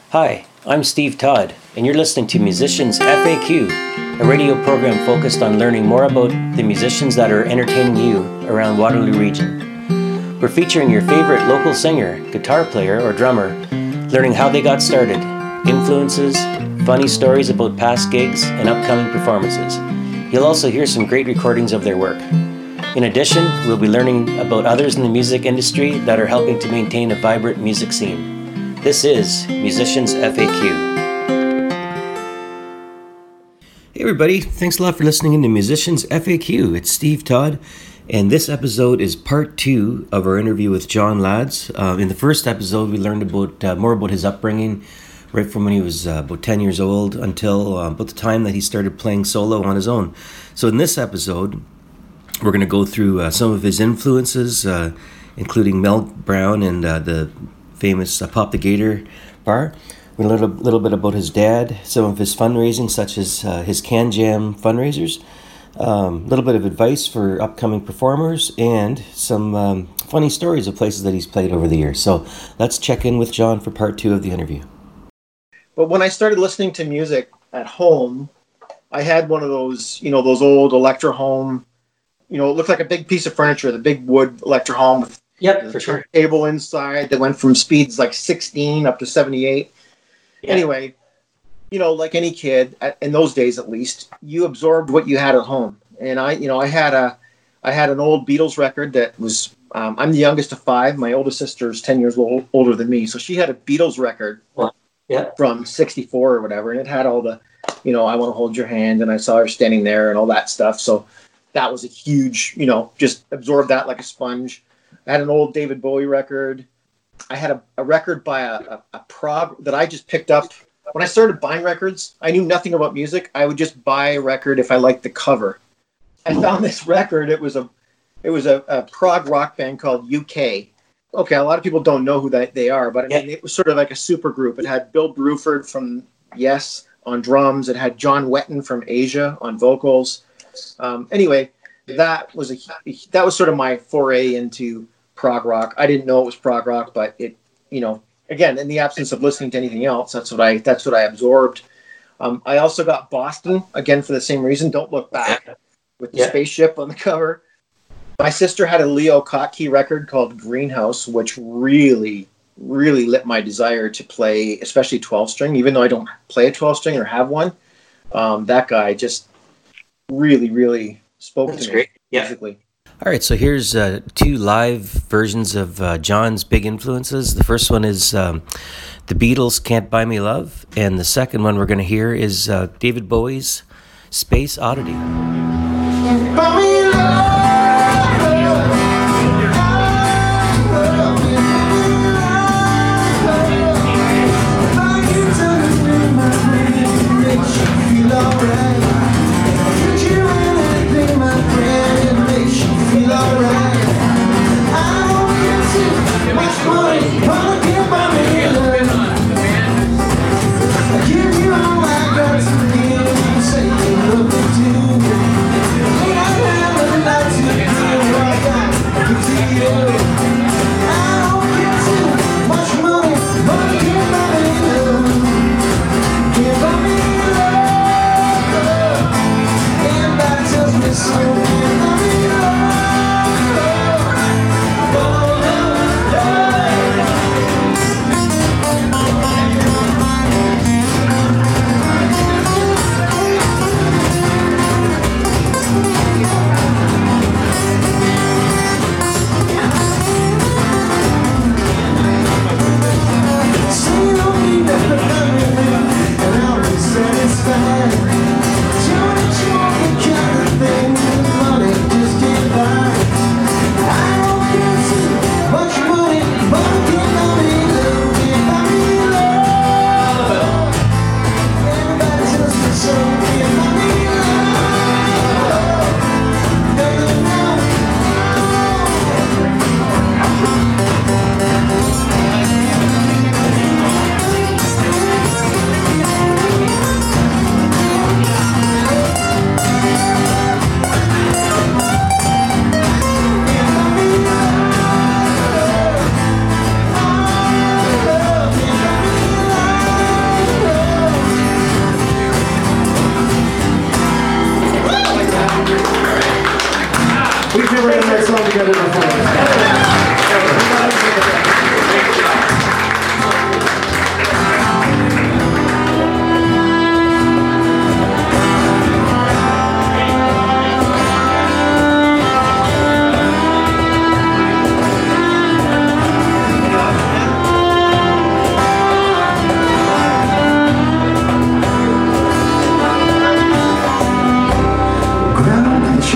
Hi, I'm Steve Todd, and you're listening to Musicians FAQ, a radio program focused on learning more about the musicians that are entertaining you around Waterloo Region. We're featuring your favorite local singer, guitar player, or drummer, learning how they got started, influences, funny stories about past gigs, and upcoming performances. You'll also hear some great recordings of their work. In addition, we'll be learning about others in the music industry that are helping to maintain a vibrant music scene. This is Musicians FAQ. Hey everybody, thanks a lot for listening in to Musicians FAQ. It's Steve Todd, and this episode is part 2 of our interview with John Lads. In the first episode, we learned more about his upbringing, right from when he was about 10 years old until about the time that he started playing solo on his own. So in this episode, we're going to go through some of his influences, including Mel Brown and the famous Pop the Gator bar. We learned a little bit about his dad, some of his fundraising, such as his Can Jam fundraisers, a little bit of advice for upcoming performers, and some funny stories of places that he's played over the years. So let's check in with John for part 2 of the interview. But when I started listening to music at home, I had one of those, those old Electro Home. It looked like a big piece of furniture, the big wood Electro Home with for sure. Table inside that went from speeds like 16 up to 78. Yeah. Anyway, like any kid in those days, at least, you absorbed what you had at home. And I had an old Beatles record that was. I'm the youngest of 5. My oldest sister is 10 years older than me, so she had a Beatles record from '64 or whatever, and it had all the, I Want to Hold Your Hand, and I Saw Her Standing There, and all that stuff. So that was a huge, just absorbed that like a sponge. I had an old David Bowie record. I had a record by a prog that I just picked up. When I started buying records, I knew nothing about music. I would just buy a record if I liked the cover. I found this record. It was a prog rock band called UK. Okay, a lot of people don't know who they are, but I mean, it was sort of like a super group. It had Bill Bruford from Yes on drums. It had John Wetton from Asia on vocals. Anyway, that was sort of my foray into prog rock. I didn't know it was prog rock, but it, again, in the absence of listening to anything else, that's what I absorbed. I also got Boston, again, for the same reason. Don't Look Back, with the spaceship on the cover. My sister had a Leo Kottke record called Greenhouse, which really, really lit my desire to play, especially 12-string, even though I don't play a 12-string or have one. That guy just really, really spoke to me musically. All right, so here's 2 live versions of John's big influences. The first one is the Beatles' Can't Buy Me Love, and the second one we're going to hear is David Bowie's Space Oddity. Can't buy me love. I give you all I got to me, you say you love me too.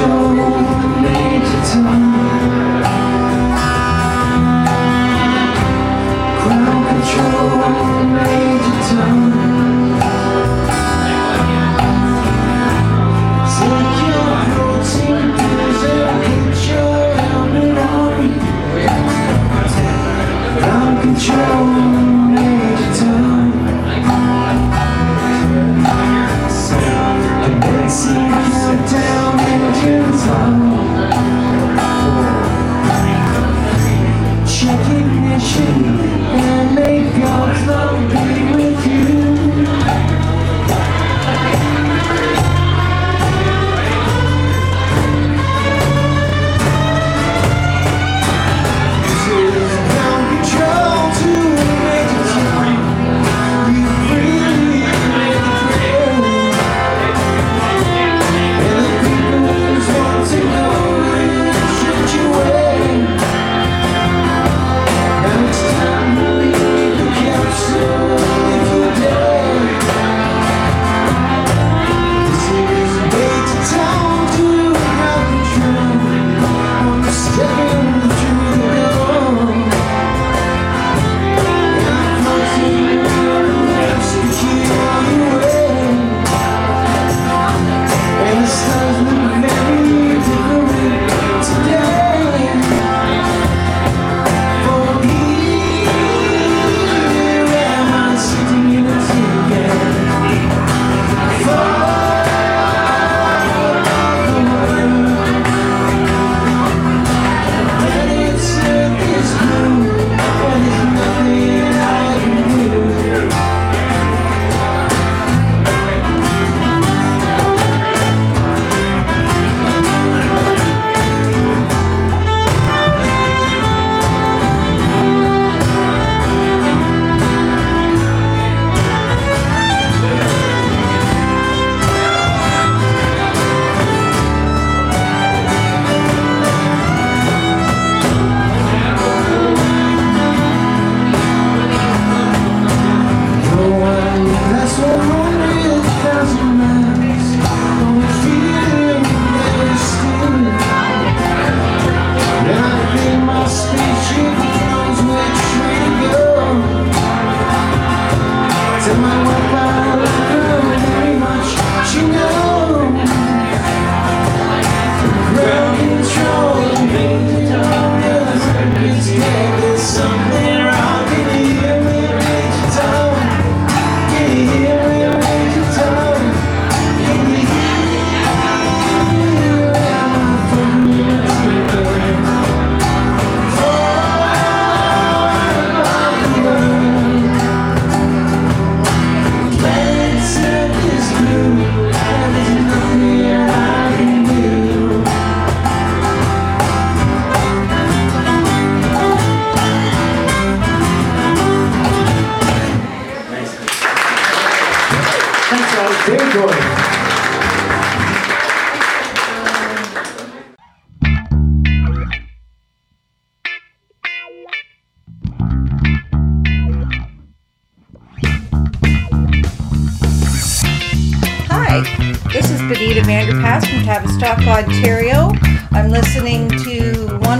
Vanderpass from Tavistock, Ontario. I'm listening to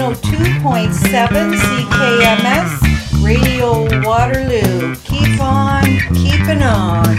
102.7 CKMS Radio Waterloo. Keep on keeping on.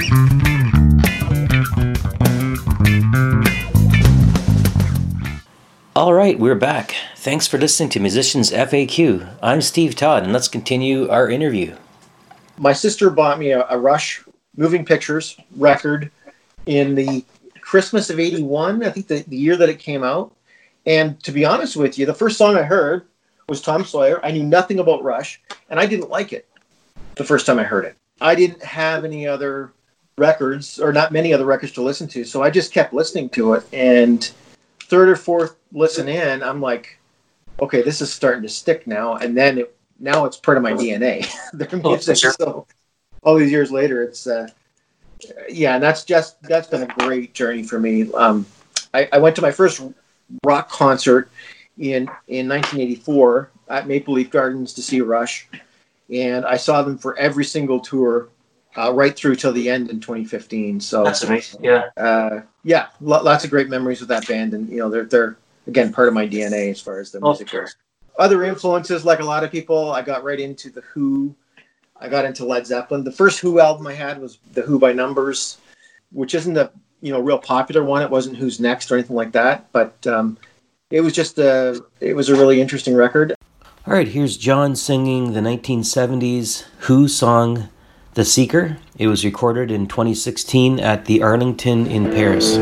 All right, we're back. Thanks for listening to Musicians FAQ. I'm Steve Todd, and let's continue our interview. My sister bought me a Rush Moving Pictures record in the Christmas of '81, I think the year that it came out. And to be honest with you, the first song I heard was Tom Sawyer. I knew nothing about Rush, and I didn't like it the first time I heard it. I didn't have any other records, or not many other records to listen to, so I just kept listening to it. And third or fourth listen in, I'm like, okay, this is starting to stick now. And then now it's part of my DNA. Their music. So all these years later, it's yeah, and that's been a great journey for me. I went to my first rock concert in 1984 at Maple Leaf Gardens to see Rush, and I saw them for every single tour right through till the end in 2015. So that's amazing. Yeah. Lots of great memories with that band, and they're again part of my DNA as far as the music goes. Other influences, like a lot of people, I got right into the Who. I got into Led Zeppelin. The first Who album I had was the Who by Numbers, which isn't a real popular one. It wasn't Who's Next or anything like that, but it was just it was a really interesting record. All right, here's John singing the 1970s Who song The Seeker. It was recorded in 2016 at the Arlington in Paris.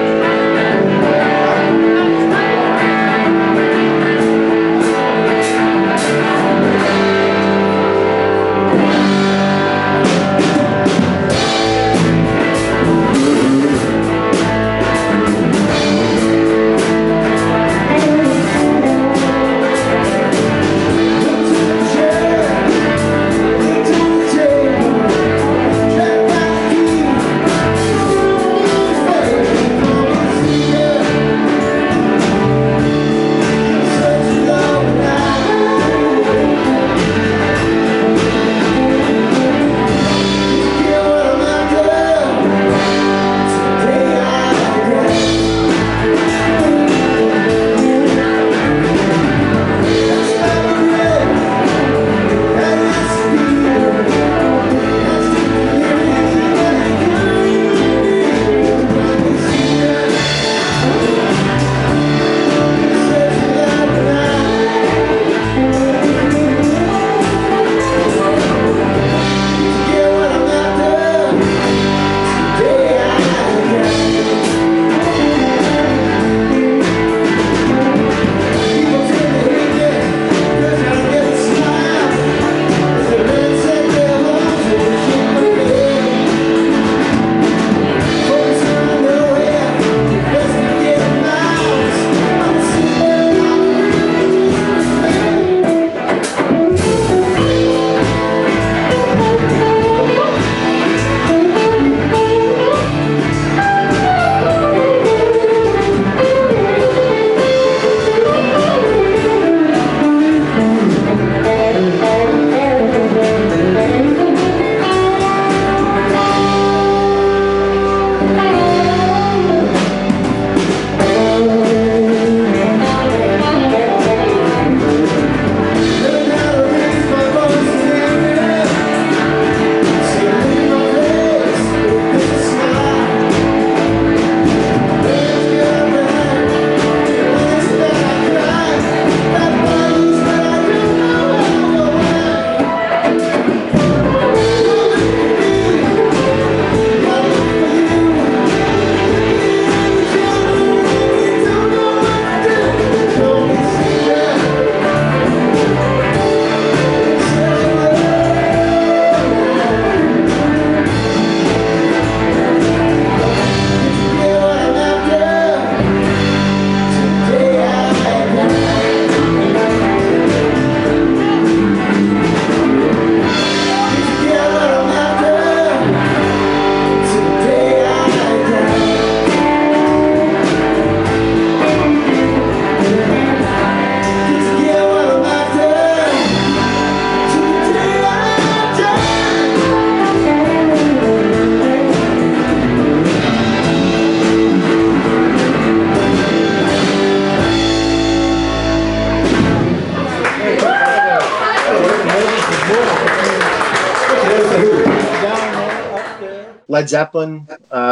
Led Zeppelin,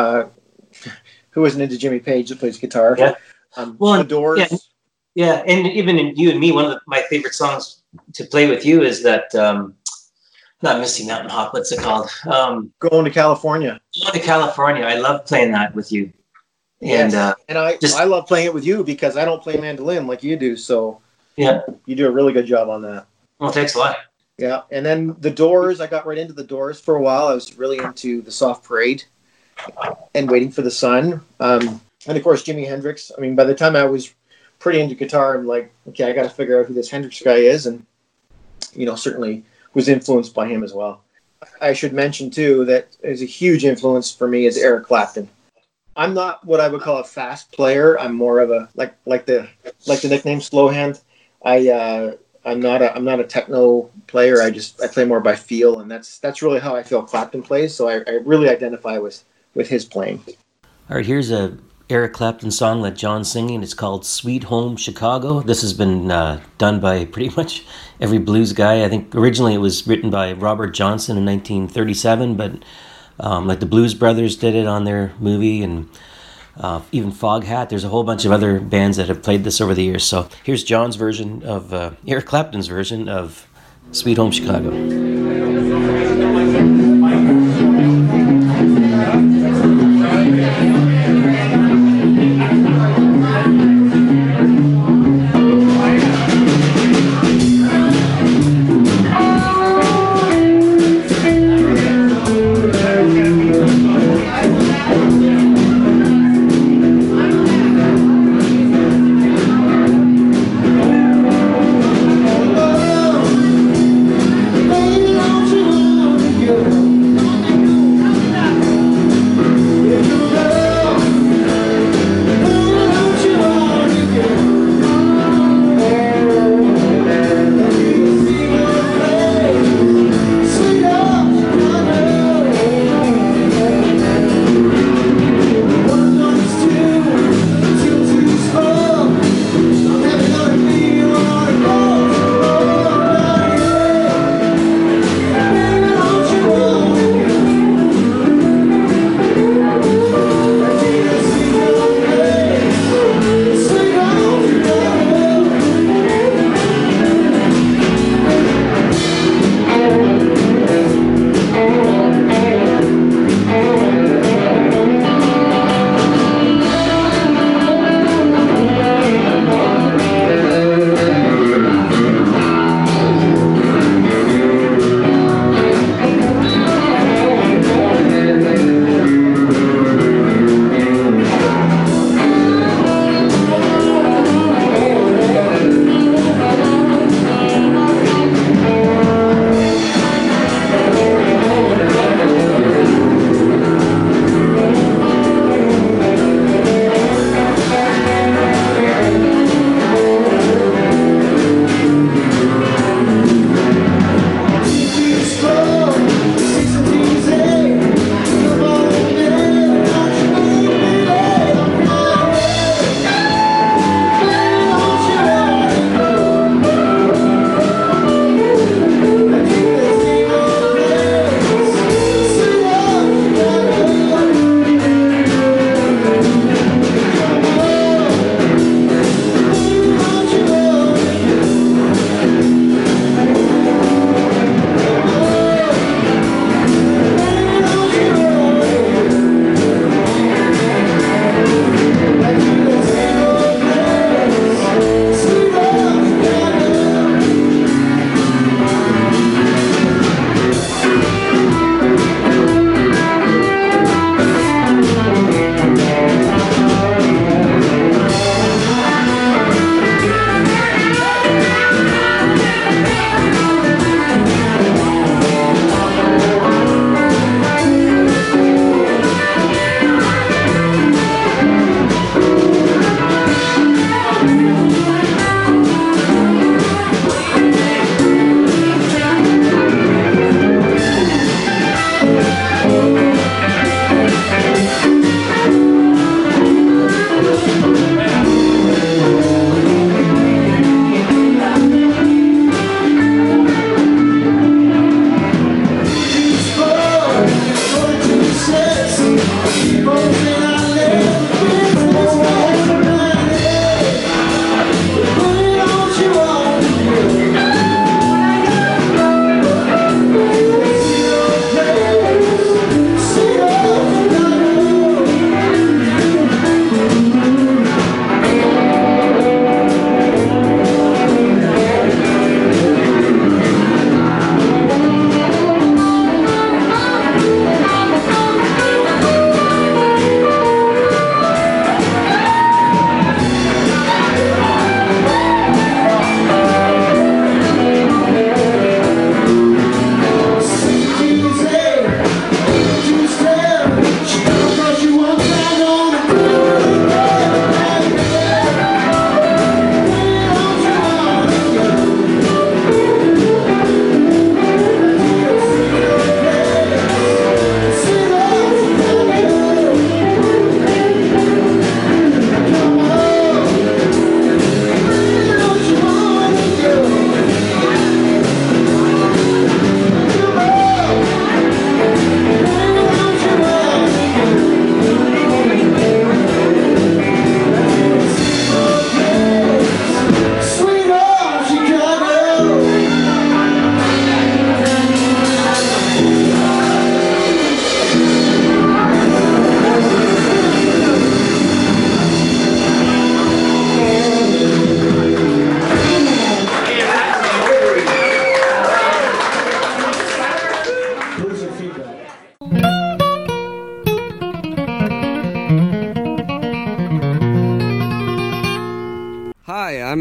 who isn't into Jimmy Page that plays guitar? Yeah. The Doors. Yeah, and even in You and Me, one of my favorite songs to play with you is that, not Misty Mountain Hop, what's it called? Going to California. Going to California. I love playing that with you. And, yes. And I love playing it with you because I don't play mandolin like you do. So yeah, you do a really good job on that. Well, thanks a lot. Yeah, and then the Doors, I got right into the Doors for a while. I was really into the Soft Parade and Waiting for the Sun. And of course, Jimi Hendrix. I mean, by the time I was pretty into guitar, I'm like, okay, I got to figure out who this Hendrix guy is. And, certainly was influenced by him as well. I should mention, too, that is a huge influence for me is Eric Clapton. I'm not what I would call a fast player. I'm more of a, like the nickname Slowhand. I'm not a techno player. I play more by feel, and that's really how I feel Clapton plays. So I really identify with his playing. All right, here's a Eric Clapton song that John's singing. It's called "Sweet Home Chicago." This has been done by pretty much every blues guy. I think originally it was written by Robert Johnson in 1937, but like the Blues Brothers did it on their movie, and even Foghat. There's a whole bunch of other bands that have played this over the years. So here's John's version of Eric Clapton's version of "Sweet Home Chicago." Oh,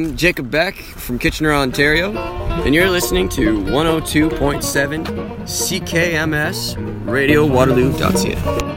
I'm Jacob Beck from Kitchener, Ontario, and you're listening to 102.7 CKMS Radio Waterloo.ca.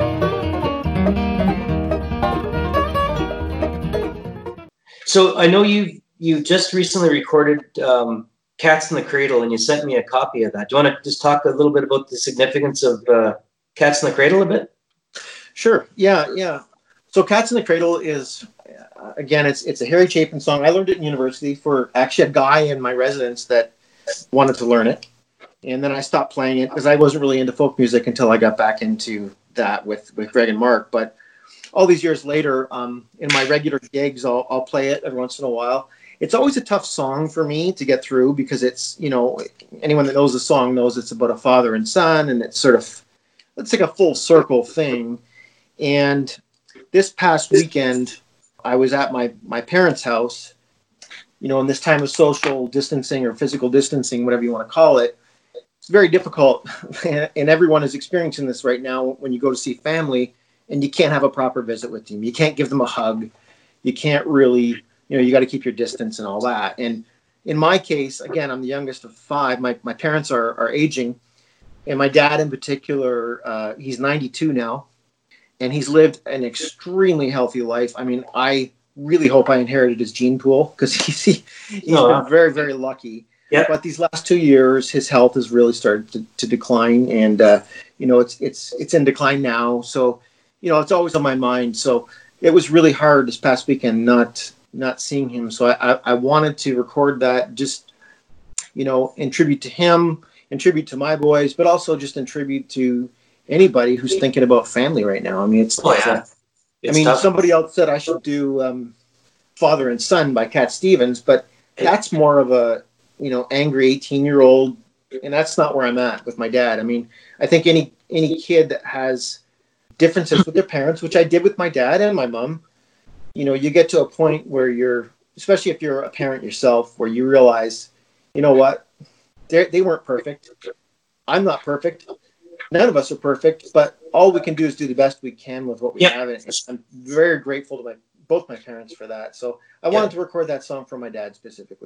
So I know you just recently recorded Cats in the Cradle, and you sent me a copy of that. Do you want to just talk a little bit about the significance of Cats in the Cradle a bit? Sure. Yeah. So Cats in the Cradle is, again, it's a Harry Chapin song. I learned it in university. Actually, a guy in my residence that wanted to learn it. And then I stopped playing it because I wasn't really into folk music until I got back into that with Greg and Mark. But all these years later, in my regular gigs, I'll play it every once in a while. It's always a tough song for me to get through because it's, anyone that knows the song knows it's about a father and son, and it's like a full circle thing. And this past weekend, I was at my parents' house, in this time of social distancing or physical distancing, whatever you want to call it. It's very difficult, and everyone is experiencing this right now when you go to see family and you can't have a proper visit with them. You can't give them a hug. You can't really, you got to keep your distance and all that. And in my case, again, I'm the youngest of 5. My parents are aging, and my dad in particular, he's 92 now. And he's lived an extremely healthy life. I mean, I really hope I inherited his gene pool because he's been very, very lucky. Yeah. But these last 2 years, his health has really started to decline, and it's in decline now. So, it's always on my mind. So it was really hard this past weekend not seeing him. So I wanted to record that just, in tribute to him, in tribute to my boys, but also just in tribute to anybody who's thinking about family right now. I mean, somebody else said I should do Father and Son by Cat Stevens, but that's more of a, angry 18-year-old, and that's not where I'm at with my dad. I mean, I think any kid that has differences with their parents, which I did with my dad and my mom, you get to a point where especially if you're a parent yourself, where you realize, what, they weren't perfect. I'm not perfect. None of us are perfect, but all we can do is do the best we can with what we have. And I'm very grateful to both my parents for that. So I wanted to record that song for my dad specifically.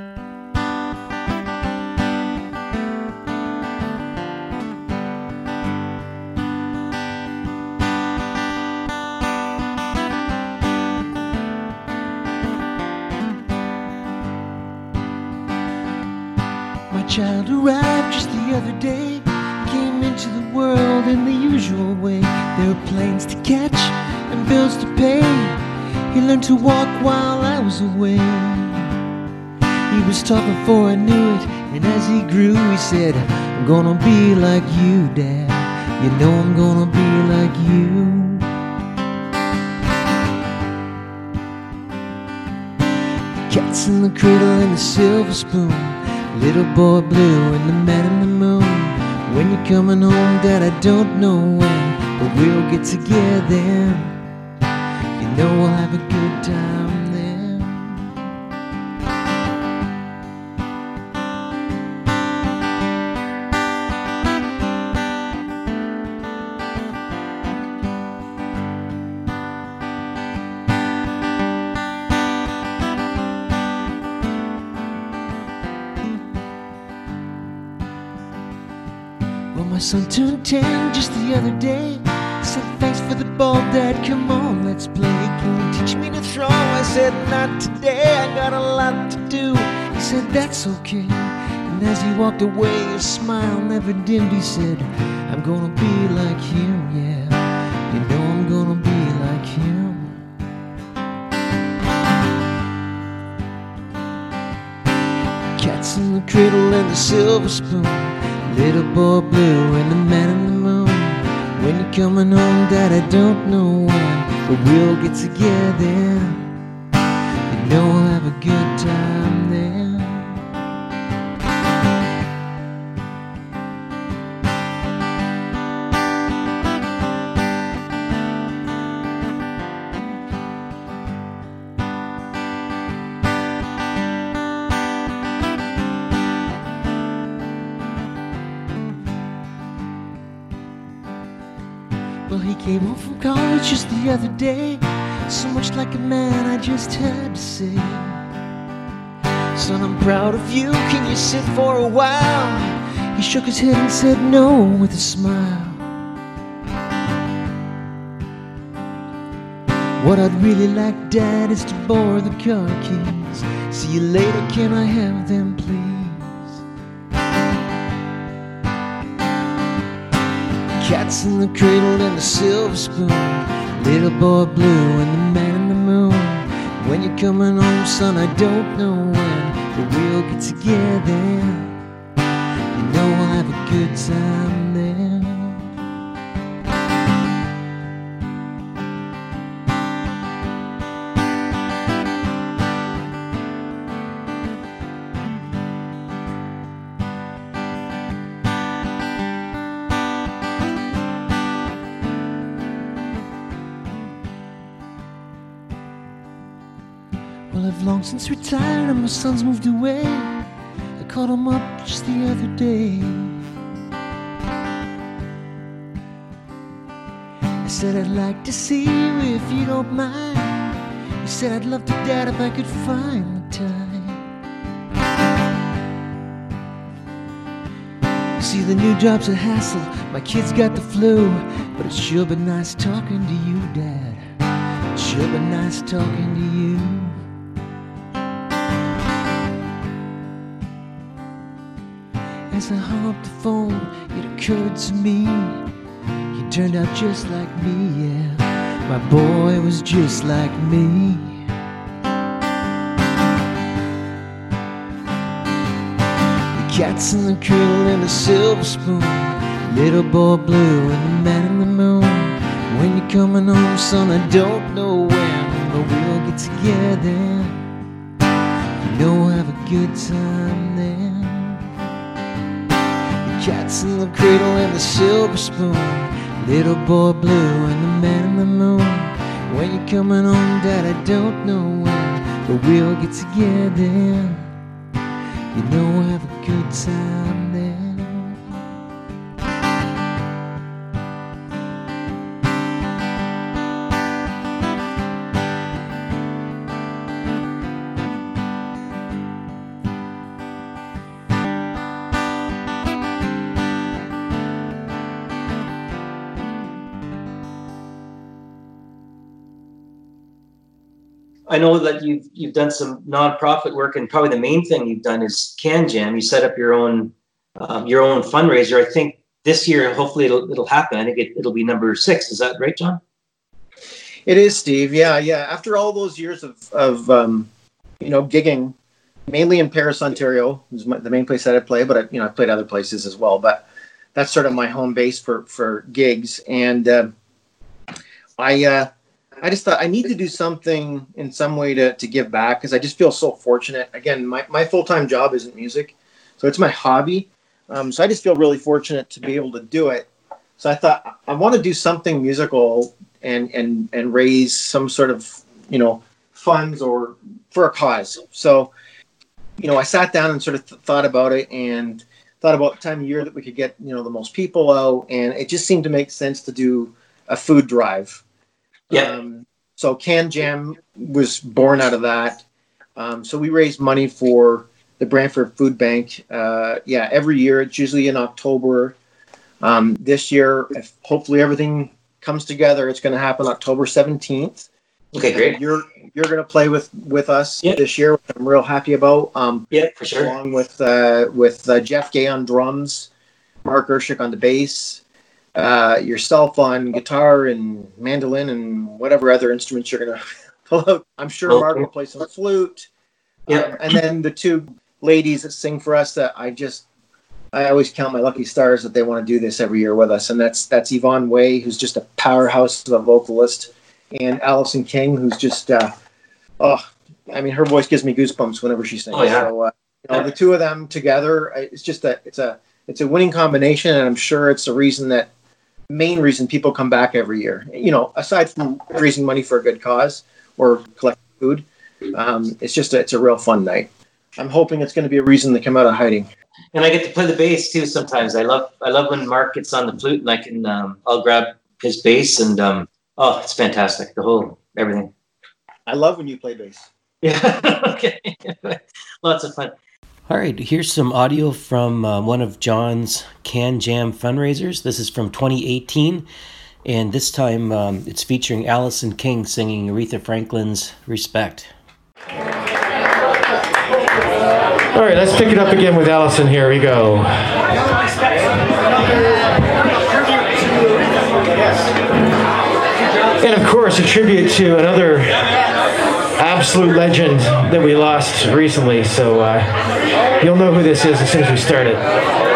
My child arrived just the other day. Came into the world in the usual way. There were planes to catch and bills to pay. He learned to walk while I was away. He was talking before I knew it, and as he grew he said, I'm gonna be like you, Dad. I'm gonna be like you. The cat's in the cradle and the silver spoon, little boy blue and the man in the moon. When you're coming home, Dad, I don't know when, but we'll get together. We'll have a good time there. Well, my son turned 10 just the other day. Said, thanks for the ball, Dad, come on, let's play. Can you teach me to throw? I said, not today, I got a lot to do. He said, that's okay. And as he walked away, his smile never dimmed. He said, I'm gonna be like him, yeah. I'm gonna be like him. Cats in the cradle and the silver spoon, little boy blue and the man in the moon. When you're coming home, Dad, I don't know when, but we'll get together. We'll have a good time there. Well, he came home from college just the other day. So much like a man, I just had to say, Son, I'm proud of you, can you sit for a while? He shook his head and said no with a smile. What I'd really like, Dad, is to borrow the car keys. See you later, can I have them, please? Cats in the cradle and the silver spoon, little boy blue and the man in the moon. When you're coming home, son, I don't know when, but we'll get together. You know we'll have a good time there. Well, I've long since retired and my son's moved away. I called him up just the other day. I said I'd like to see you if you don't mind. He said I'd love to, Dad, if I could find the time. You see, the new job's a hassle, my kid's got the flu, but it's sure been nice talking to you, Dad. It's sure been nice talking to you. As I hung up the phone, it occurred to me, he turned out just like me, yeah. My boy was just like me. The cat's in the cradle and the silver spoon, little boy blue and the man in the moon. When you're coming home, son, I don't know when, but we'll get together. You know we'll have a good time there. Cats in the cradle and the silver spoon, little boy blue and the man in the moon. When you're coming home, Dad, I don't know when, but we'll get together. You know we'll have a good time there. I know that you've done some nonprofit work, and probably the main thing you've done is Can Jam. You set up your own fundraiser. I think this year, hopefully, it'll happen. I think it'll be number 6. Is that right, John? It is, Steve. Yeah. After all those years of gigging, mainly in Paris, Ontario, is the main place that I play, but I played other places as well. But that's sort of my home base for gigs, and I just thought I need to do something in some way to give back, because I just feel so fortunate. Again, my full-time job isn't music, so it's my hobby. So I just feel really fortunate to be able to do it. So I thought I want to do something musical and raise some sort of, funds or for a cause. So, I sat down and sort of thought about it and thought about the time of year that we could get, the most people out. And it just seemed to make sense to do a food drive. Yeah. So Can Jam was born out of that. So we raise money for the Brantford Food Bank. Every year. It's usually in October. This year, if hopefully everything comes together, it's going to happen October 17th. Okay, great. You're going to play with us this year, which I'm real happy about. For sure. Along with Jeff Gay on drums, Mark Urshik on the bass. Yourself on guitar and mandolin and whatever other instruments you're going to pull out. I'm sure Mark will play some flute. And then the two ladies that sing for us that I always count my lucky stars that they want to do this every year with us. And that's Yvonne Way, who's just a powerhouse of a vocalist, and Allison King, who's just, her voice gives me goosebumps whenever she sings. Oh, yeah. So, the two of them together, it's just it's a winning combination. And I'm sure it's the main reason people come back every year, aside from raising money for a good cause or collecting food. It's a real fun night. I'm hoping it's going to be a reason to come out of hiding. And I get to play the bass too sometimes. I love when Mark gets on the flute and I can, I'll grab his bass and, it's fantastic. The whole, everything. I love when you play bass. Yeah. Okay. Lots of fun. All right, here's some audio from one of John's Can Jam fundraisers. This is from 2018, and this time it's featuring Allison King singing Aretha Franklin's Respect. All right, let's pick it up again with Allison. Here we go. And of course, a tribute to another absolute legend that we lost recently. So you'll know who this is as soon as we start it.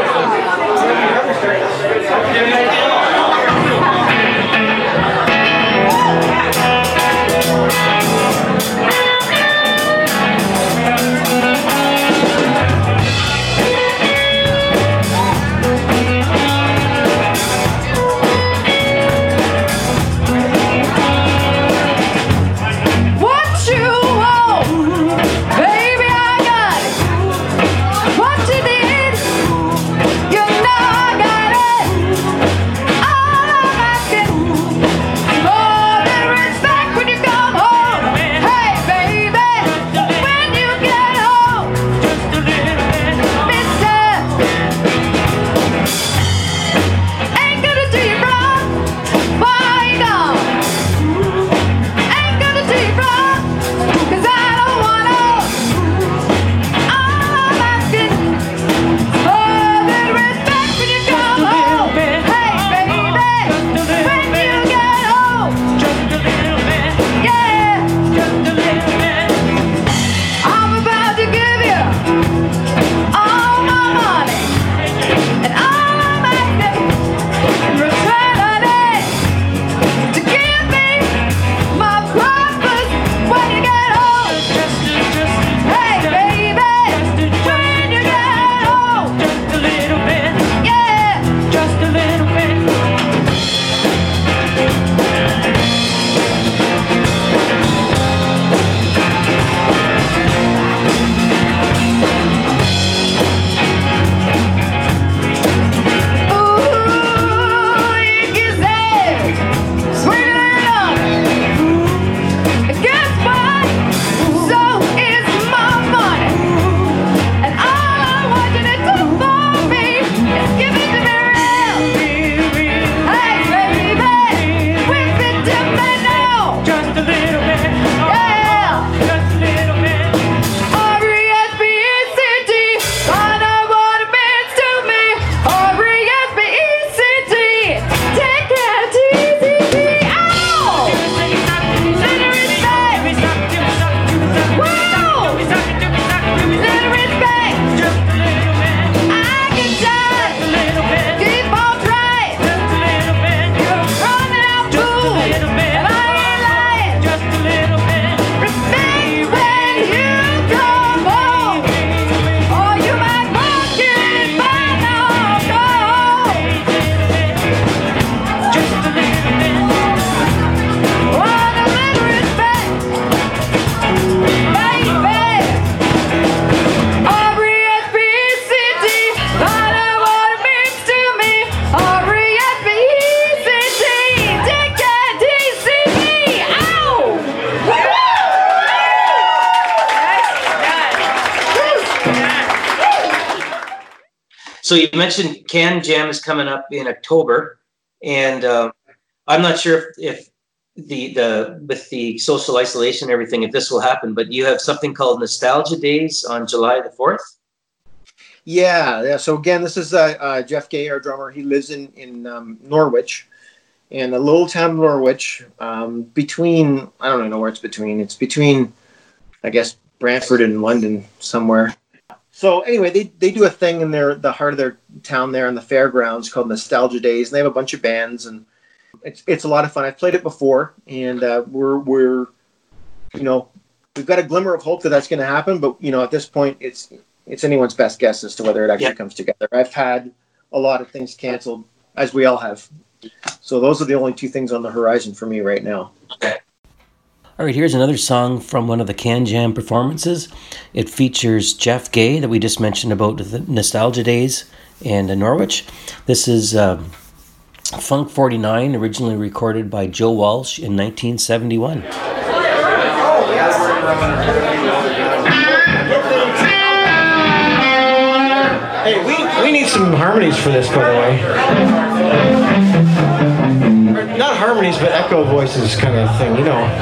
So you mentioned Can Jam is coming up in October, and I'm not sure if the with the social isolation and everything, if this will happen, but you have something called Nostalgia Days on July the 4th. Yeah. So again, this is Jeff Gay, our drummer. He lives in Norwich, in a little town of Norwich, between, I don't know where it's between. It's between, I guess, Brantford and London somewhere. So anyway, they do a thing in the heart of their town there in the fairgrounds called Nostalgia Days, and they have a bunch of bands, and it's a lot of fun. I've played it before, and we're we've got a glimmer of hope that that's going to happen, but at this point it's anyone's best guess as to whether it actually comes together. I've had a lot of things canceled, as we all have. So those are the only two things on the horizon for me right now. All right, here's another song from one of the Can Jam performances. It features Jeff Gay that we just mentioned about the Nostalgia Days and Norwich. This is Funk 49, originally recorded by Joe Walsh in 1971. Hey, we need some harmonies for this, by the way. Not harmonies, but echo voices kind of thing, you know.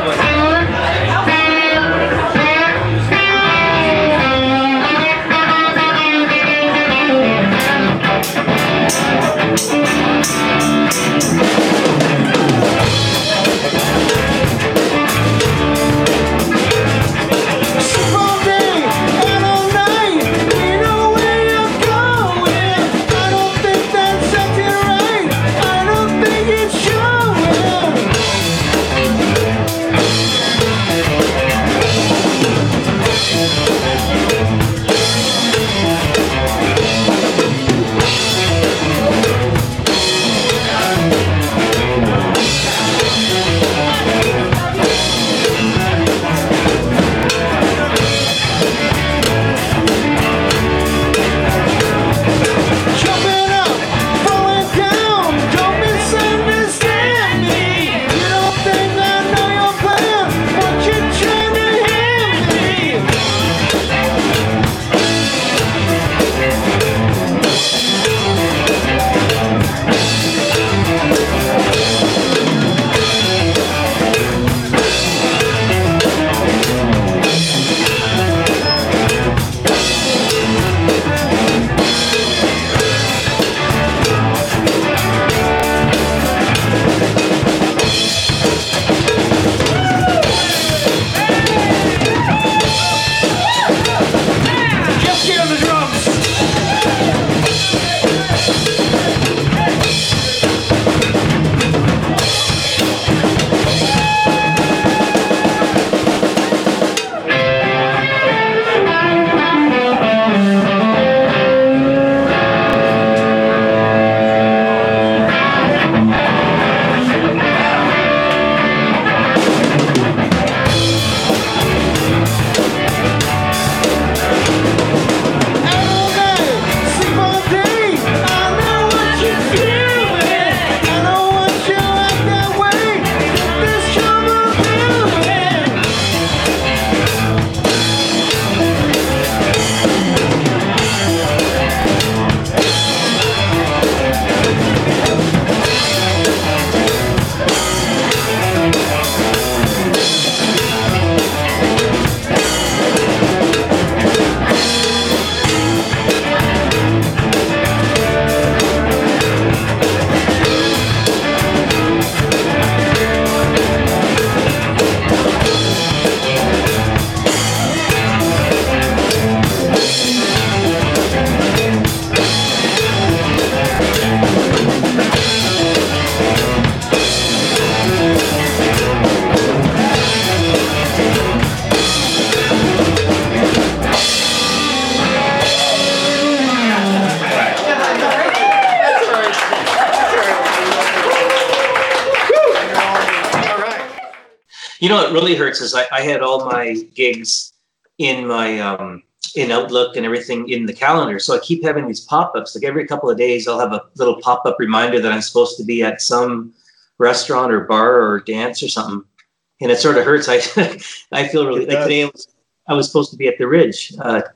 You know, what really hurts is I had all my gigs in my in Outlook and everything in the calendar. So I keep having these pop-ups. Like every couple of days, I'll have a little pop-up reminder that I'm supposed to be at some restaurant or bar or dance or something. And it sort of hurts. I feel really like today I was supposed to be at the Ridge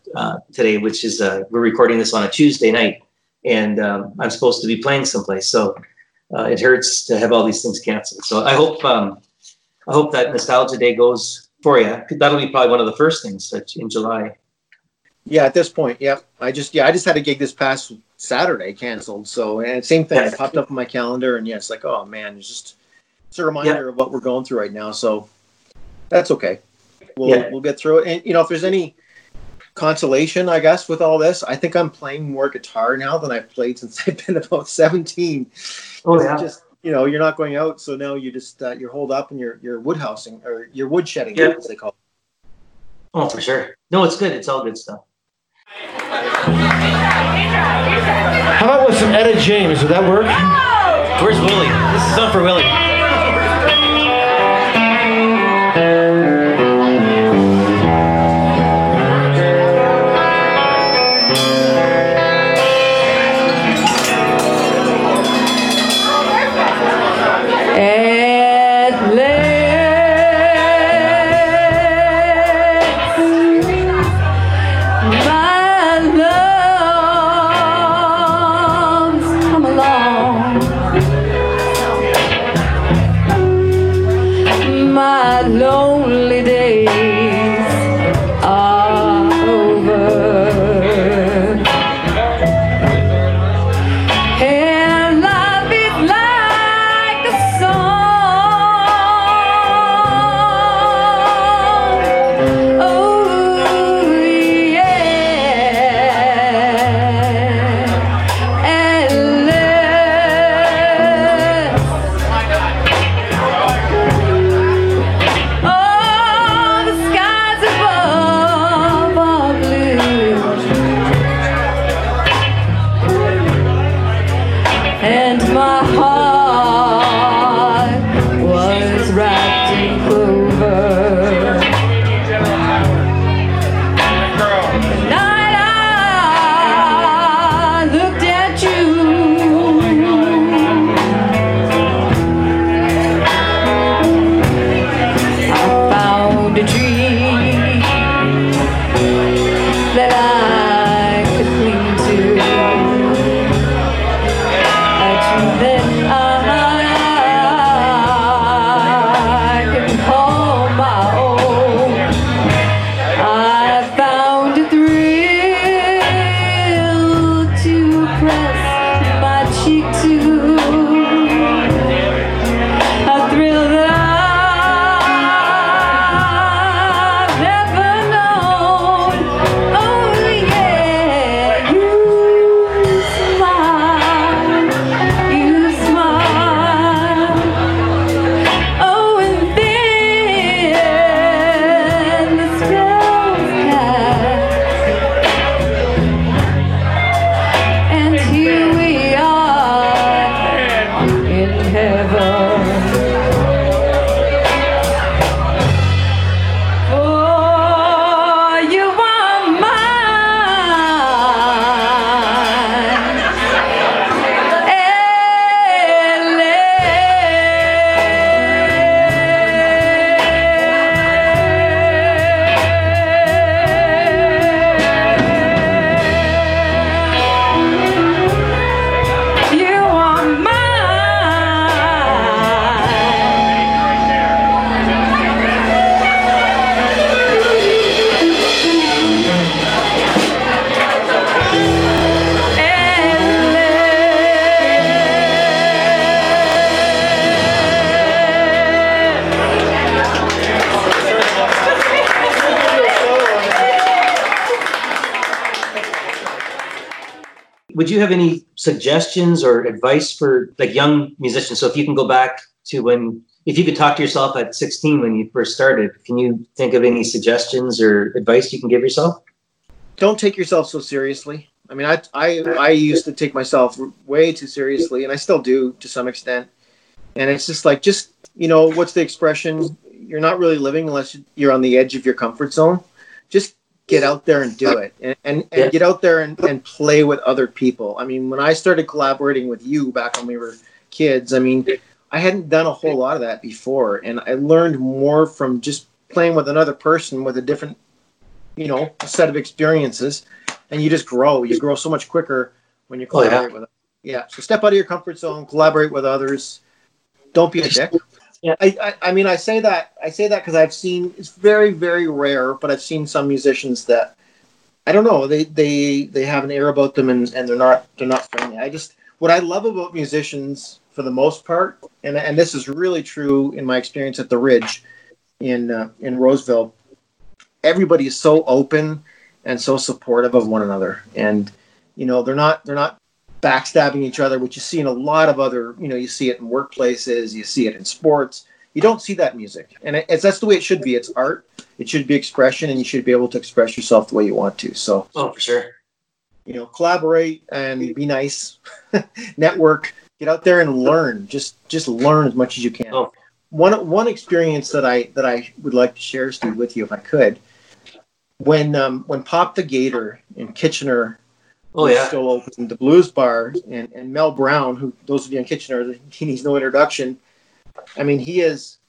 today, which is we're recording this on a Tuesday night, and I'm supposed to be playing someplace. So it hurts to have all these things canceled. So I hope that Nostalgia Day goes for you. That'll be probably one of the first things in July. Yeah, at this point, yep. I just had a gig this past Saturday canceled. So, and same thing, it popped up on my calendar, and it's like, oh man, it's a reminder of what we're going through right now. So that's okay. We'll get through it. And if there's any consolation, I guess, with all this, I think I'm playing more guitar now than I've played since I've been about 17. Oh yeah. Just you're not going out, so now you just you're holed up and you're wood housing or you're wood shedding, as they call it. Oh, for sure. No, it's good. It's all good stuff. How about with some Etta James? Would that work? Where's Willie? This is not for Willie. my lonely days are over. And life is like a song. Oh, yeah. Endless. Oh, the skies above are blue, and my heart was wrapped in clover. The night I looked at you, I found a dream that I could cling to. A dream that I can call my own. I found a thrill to press my cheek to. A thrill that I've never known. Oh yeah, you smile. Oh, and then the spell's cast, and here we are in heaven. For you are mine. You are Would you have any suggestions or advice for like young musicians? So if you can go back to if you could talk to yourself at 16 when you first started, can you think of any suggestions or advice you can give yourself? Don't take yourself so seriously. I mean, I used to take myself way too seriously, and I still do to some extent. And it's just like, what's the expression? You're not really living unless you're on the edge of your comfort zone. Just get out there and do it, and get out there and play with other people. I mean, when I started collaborating with you back when we were kids, I mean, I hadn't done a whole lot of that before, and I learned more from just playing with another person with a different, set of experiences, and you just grow. You grow so much quicker when you collaborate with them. Yeah. So step out of your comfort zone, collaborate with others. Don't be a dick. Yeah. I mean, I say that because I've seen, it's very, very rare, but I've seen some musicians that, I don't know, they have an air about them and they're not friendly. What I love about musicians for the most part, and this is really true in my experience at the Ridge in Roseville, everybody is so open and so supportive of one another. And, they're not backstabbing each other, which you see in a lot of other, you see it in workplaces, you see it in sports. You don't see that in music. And that's the way it should be. It's art. It should be expression, and you should be able to express yourself the way you want to. So, for sure. Collaborate and be nice, network, get out there and learn. Just learn as much as you can. Oh. One experience that I would like to share, Steve, with you if I could. When Pop the Gator in Kitchener still open, the Blues Bar, and Mel Brown, who those of you in Kitchener, he needs no introduction. I mean, he's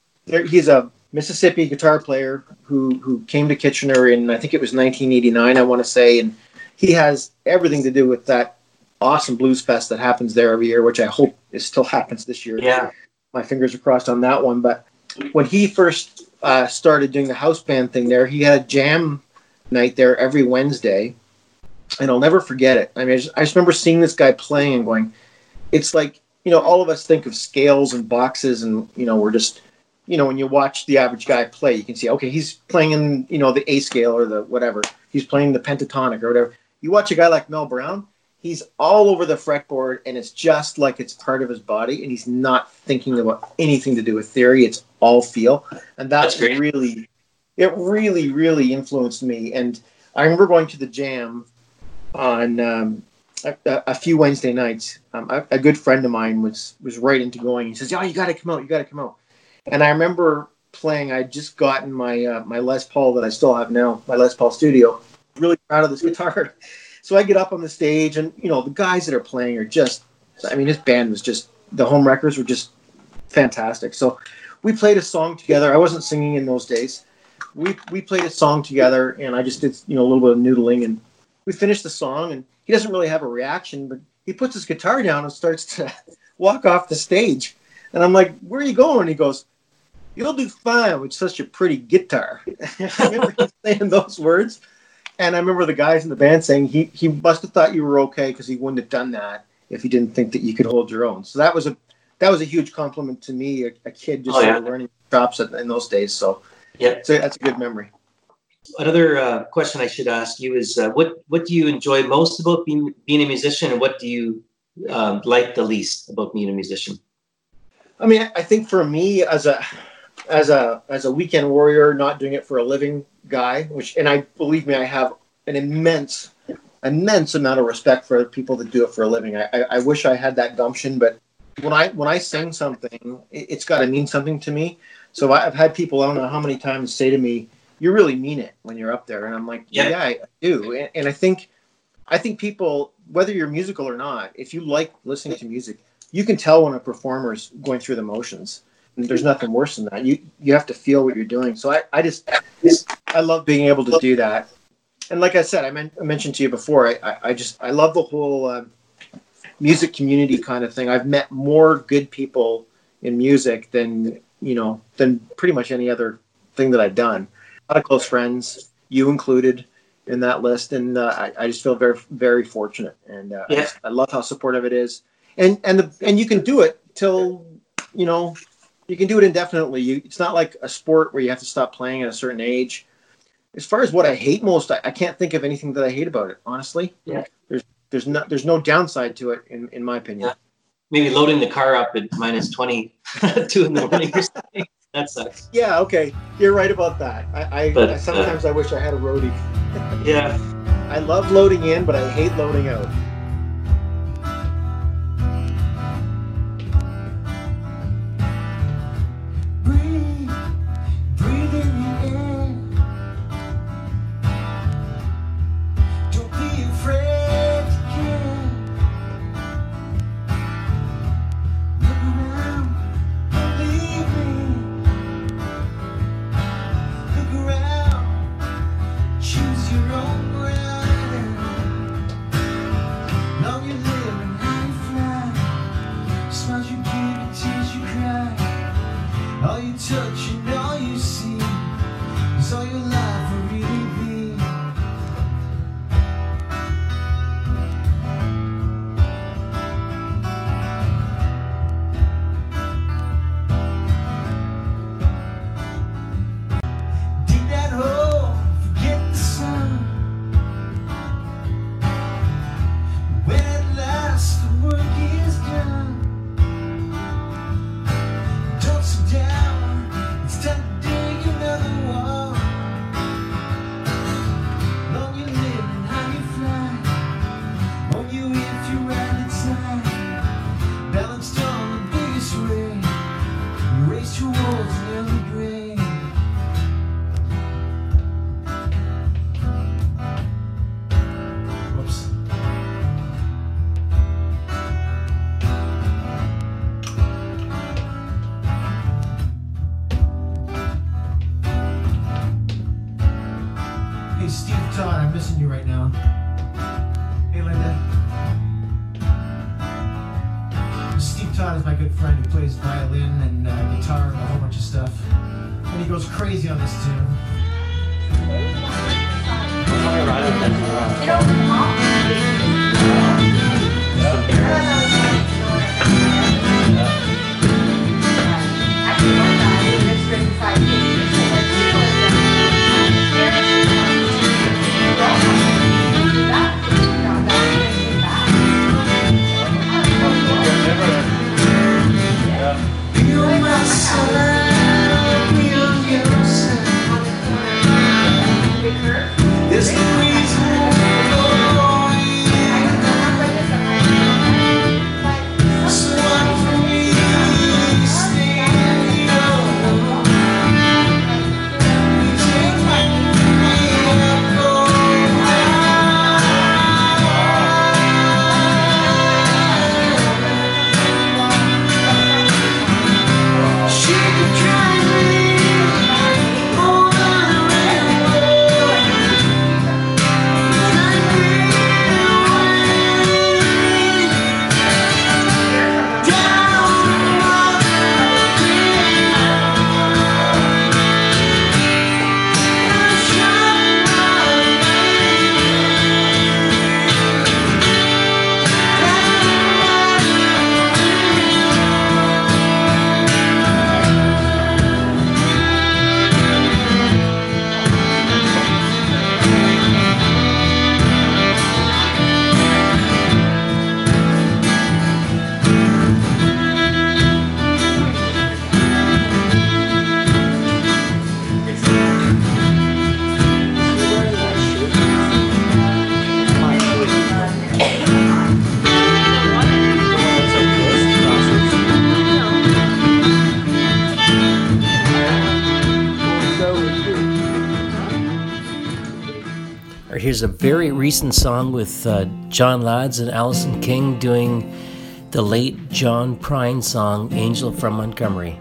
a Mississippi guitar player who came to Kitchener in, I think it was 1989, I want to say, and he has everything to do with that awesome blues fest that happens there every year, which I hope still happens this year. Yeah. My fingers are crossed on that one. But when he first started doing the house band thing there, he had a jam night there every Wednesday, and I'll never forget it. I mean, I just remember seeing this guy playing and going, it's like, you know, all of us think of scales and boxes, and, you know, we're just, you know, when you watch the average guy play, you can see, okay, he's playing in, you know, the A scale or the whatever. He's playing the pentatonic or whatever. You watch a guy like Mel Brown, he's all over the fretboard, and it's just like it's part of his body, and he's not thinking about anything to do with theory. It's all feel. And that's really, it really, really influenced me. And I remember going to the jam on a few Wednesday nights. A good friend of mine was right into going. He says, "Oh, you got to come out. You got to come out." And I remember playing. I'd just gotten my my Les Paul that I still have now, my Les Paul Studio. Really proud of this guitar. So I get up on the stage, and, you know, the guys that are playing are just, I mean, his band was just, the home records were just fantastic. So we played a song together. I wasn't singing in those days. We played a song together, and I just did, you know, a little bit of noodling, and we finished the song, and he doesn't really have a reaction, but he puts his guitar down and starts to walk off the stage. And I'm like, "Where are you going?" And he goes, "You'll do fine with such a pretty guitar." I remember him saying those words. And I remember the guys in the band saying he must have thought you were okay, because he wouldn't have done that if he didn't think that you could hold your own. So that was a huge compliment to me, a kid just learning chops in those days. So yeah, so that's a good memory. Another question I should ask you is what do you enjoy most about being a musician, and what do you like the least about being a musician? I mean, I think for me as a weekend warrior, not doing it for a living guy, and I believe me, I have an immense amount of respect for people that do it for a living. I wish I had that gumption, but when I sing something, it's got to mean something to me. So I've had people, I don't know how many times, say to me, "You really mean it when you're up there," and I'm like, "Yeah, I do." And I think people, whether you're musical or not, if you like listening to music, you can tell when a performer's going through the motions. There's nothing worse than that. You have to feel what you're doing. So I love being able to do that. And like I said, I mentioned to you before, I love the whole music community kind of thing. I've met more good people in music than pretty much any other thing that I've done. A lot of close friends, you included in that list, and I just feel very, very fortunate. And I love how supportive it is. And you can do it till, you know, you can do it indefinitely. It's not like a sport where you have to stop playing at a certain age. As far as what I hate most, I can't think of anything that I hate about it, honestly. Yeah. There's no downside to it, in my opinion. Yeah. Maybe loading the car up at minus 22 in the morning or something. That sucks. Yeah, okay. You're right about that. Sometimes I wish I had a roadie. Yeah. I love loading in, but I hate loading out. Todd is my good friend who plays violin and guitar and a whole bunch of stuff. goes crazy on this tune. Here's a very recent song with John Lads and Allison King doing the late John Prine song, Angel from Montgomery.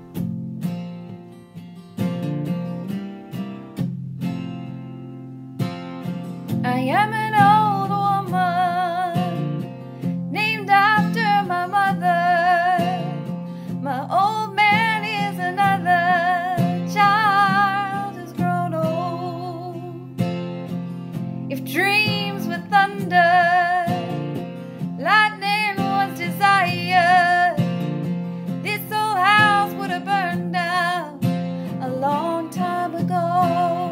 I am an old woman named after my mother. My old man is another child who's grown old. If dreams were thunder, lightning was desire, this old house would have burned down a long time ago.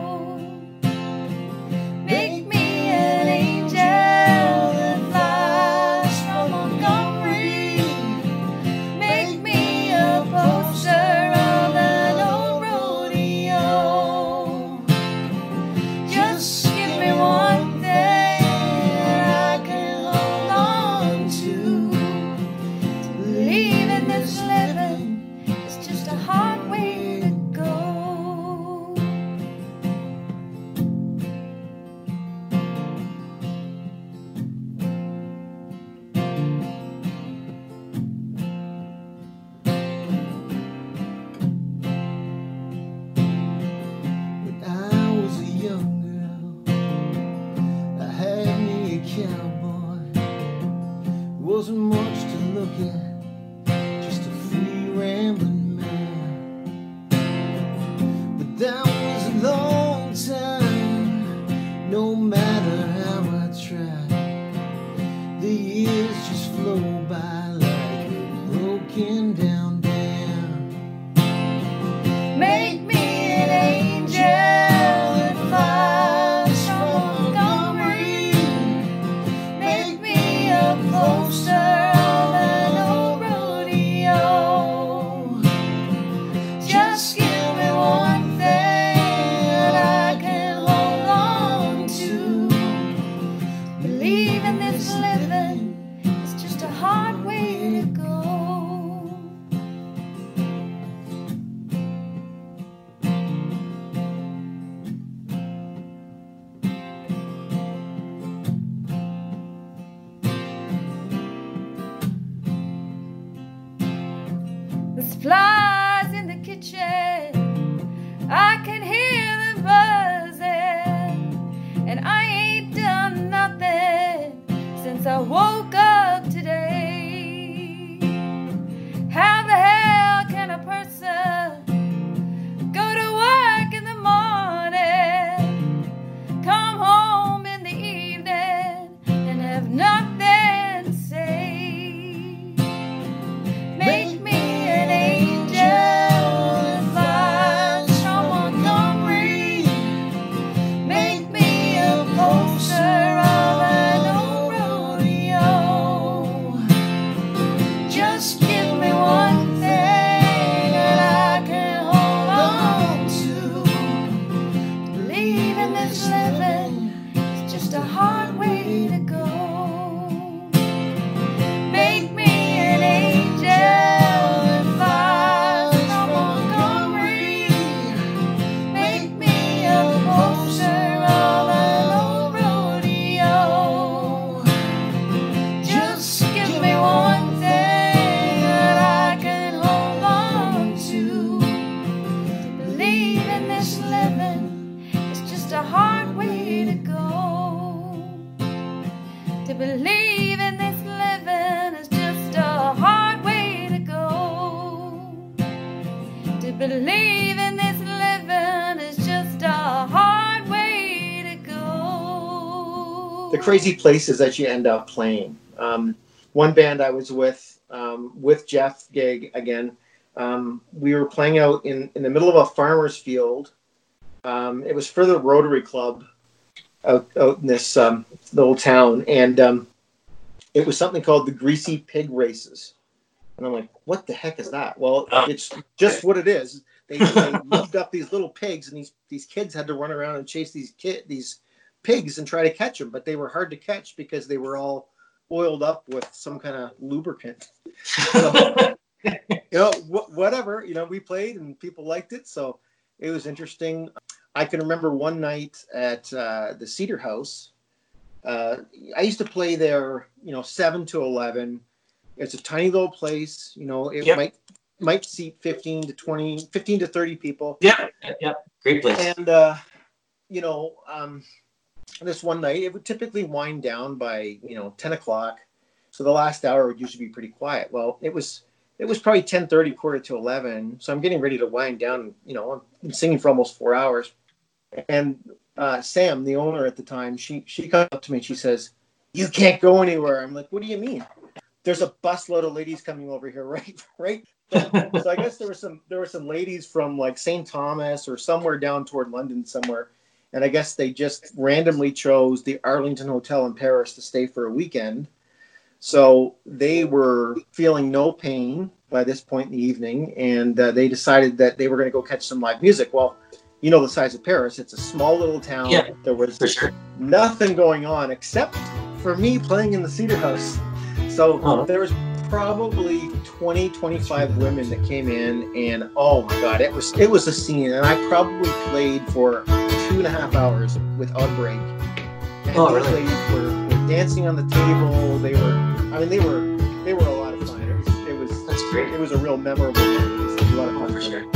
Make me an angel that flies from Montgomery. Make me a poster of an old rodeo. Just give me one thing I can hold on to. To believe in this living is just a hard way to go. When I was a young girl, I had me a cowboy. Wasn't much to look at, just a free rambling man. But that was a long time, no matter how I tried. The years just flow by like a broken down dam. Make me an angel that flies from Montgomery. Make me a poster of an old rodeo. Just give me one thing that I can hold on to. Believe in this living is just a hard way to go. There's flies in the kitchen, I can hear them buzzing, and I ain't done nothing since I woke up today. How the hell can a person go to To believe in this living is just a hard way to go. The crazy places that you end up playing. One band I was with Jeff Gig again, we were playing out in the middle of a farmer's field. It was for the Rotary Club out in this little town, and it was something called the Greasy Pig Races. And I'm like, what the heck is that? Well, it's just what it is. They moved up these little pigs, and these kids had to run around and chase these pigs and try to catch them, but they were hard to catch because they were all oiled up with some kind of lubricant. So, whatever, we played and people liked it, so it was interesting. I can remember one night at the Cedar House. I used to play there, 7 to 11. It's a tiny little place, it might seat 15 to 30 people. Yeah. Great place. And, this one night, it would typically wind down by, 10 o'clock. So the last hour would usually be pretty quiet. Well, it was probably 10:30, quarter to 11. So I'm getting ready to wind down. I've been singing for almost 4 hours. And Sam, the owner at the time, she comes up to me and she says, "You can't go anywhere." I'm like, "What do you mean?" "There's a busload of ladies coming over here, right?" So I guess there were some ladies from like St. Thomas or somewhere down toward London somewhere. And I guess they just randomly chose the Arlington Hotel in Paris to stay for a weekend. So they were feeling no pain by this point in the evening, and they decided that they were going to go catch some live music. Well, the size of Paris. It's a small little town. Yeah, there was for sure nothing going on except for me playing in the Cedar House. So there was probably 20, 25 women that came in, and oh my God, it was a scene. And I probably played for 2.5 hours without a break. And these really? ladies were dancing on the table. They were a lot of fun. It was That's great. It was a real memorable night. It was a lot of fun. For sure.